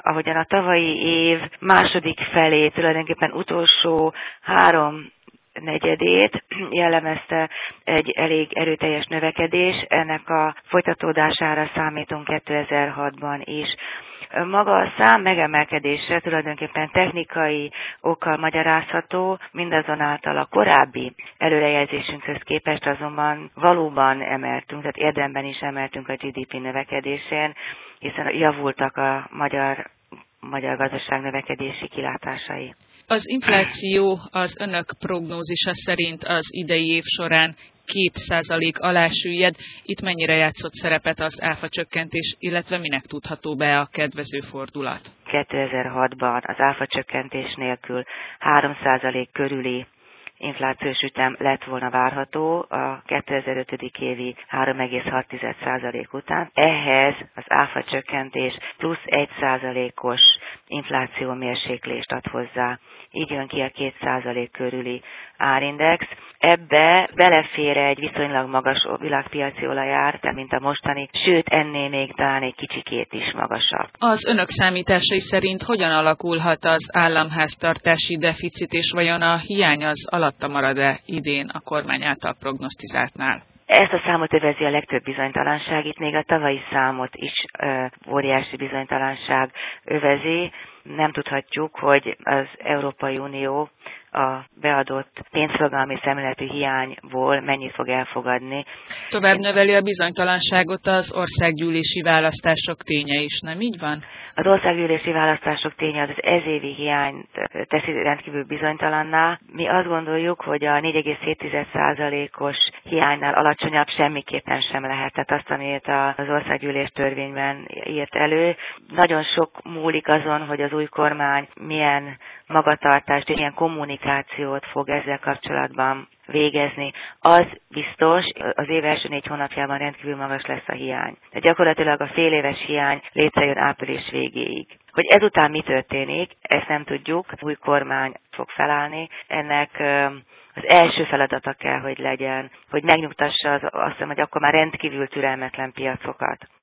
ahogyan a tavalyi év második felé, tulajdonképpen utolsó 3/4 jellemezte egy elég erőteljes növekedés, ennek a folytatódására számítunk 2006-ban is. Maga a szám megemelkedése tulajdonképpen technikai okkal magyarázható, mindazonáltal a korábbi előrejelzésünkhöz képest azonban valóban emeltünk, tehát érdemben is emeltünk a GDP növekedésén, hiszen javultak a magyar gazdaság növekedési kilátásai. Az infláció az önök prognózisa szerint az idei év során 2% alá süllyed. Itt mennyire játszott szerepet az áfacsökkentés, illetve minek tudható be a kedvező fordulat? 2006-ban az áfacsökkentés nélkül 3% körüli inflációs ütem lett volna várható a 2005. évi 3,6% után. Ehhez az áfacsökkentés plusz 1%-os infláció mérséklést ad hozzá. Így jön ki a 2% körüli árindex. Ebbe belefér egy viszonylag magas világpiaci olajár, tehát mint a mostani, sőt ennél még talán egy kicsikét is magasabb. Az önök számításai szerint hogyan alakulhat az államháztartási deficit, és vajon a hiány az alatta marad-e idén a kormány által prognosztizáltnál? Ezt a számot övezi a legtöbb bizonytalanság, itt még a tavalyi számot is óriási bizonytalanság övezi. Nem tudhatjuk, hogy az Európai Unió a beadott pénzforgalmi szemléletű hiányból mennyit fog elfogadni. Tovább növeli a bizonytalanságot az országgyűlési választások ténye is, nem így van? Az országgyűlési választások ténye az ezévi hiányt teszi rendkívül bizonytalanná. Mi azt gondoljuk, hogy a 4,7%-os hiánynál alacsonyabb semmiképpen sem lehet. Tehát azt, amit az országgyűlés törvényben írt elő. Nagyon sok múlik azon, hogy az új kormány milyen magatartást és milyen kommunikációt fog ezzel kapcsolatban végezni. Az biztos, az év első 4 hónapjában rendkívül magas lesz a hiány. Tehát gyakorlatilag a féléves hiány létrejön április végéig. Hogy ezután mi történik, ezt nem tudjuk. Új kormány fog felállni. Ennek az első feladata kell, hogy legyen, hogy megnyugtassa azt hiszem, hogy akkor már rendkívül türelmetlen piacokat.